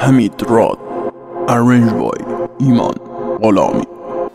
حمید راد Arranged by ایمان غلامی.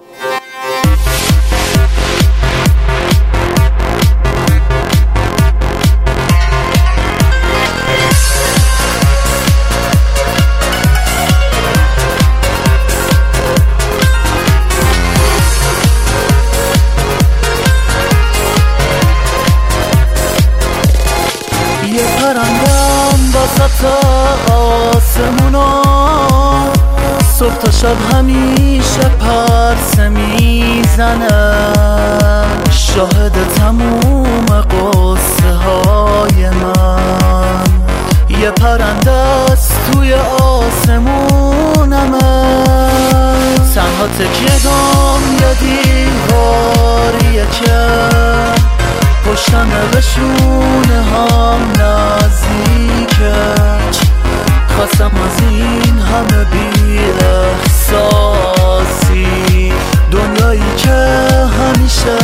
یه پرندم وسط آسمونا صبح تا شب همیشه پرسه میزنه، شاهد تموم قصه های من. یه پرنده است توی آسمونمه، تنها تکیه دام یه دیواریه که پشتمه به شونه هم نزدیکه. خواستم از این همه بی احساسی، دنیایی که همیشه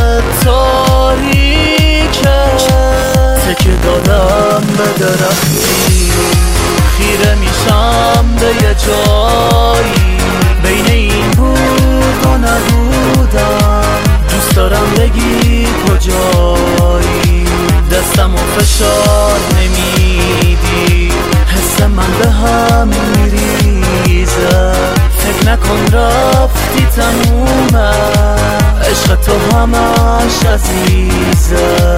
تاریکه. تکیه دادم به درختی، خیره میشم به یه جایی، بین این بود و نبودم. دوست دارم بگی کجایی، دستم و فشار نمیدی، حس من به هم میریزه. فکر نکن رفتی تمومه، عشق تو همش عزیزه.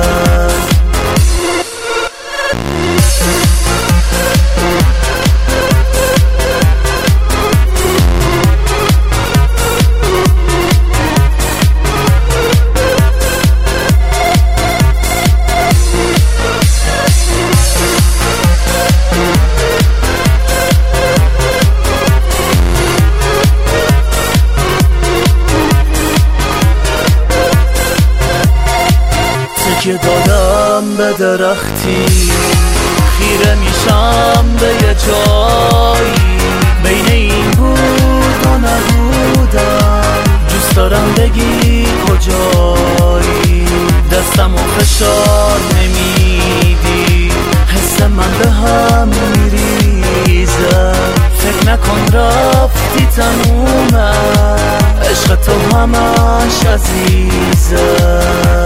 که دادم به درختی، خیره میشم به یه جایی، بین این بود و نبودم. دوست دارم بگی کجایی، دستم و فشار نمیدی، حس من به هم میریزه. فکر نکن رفتی تمومه، عشق تو همش عزیزه.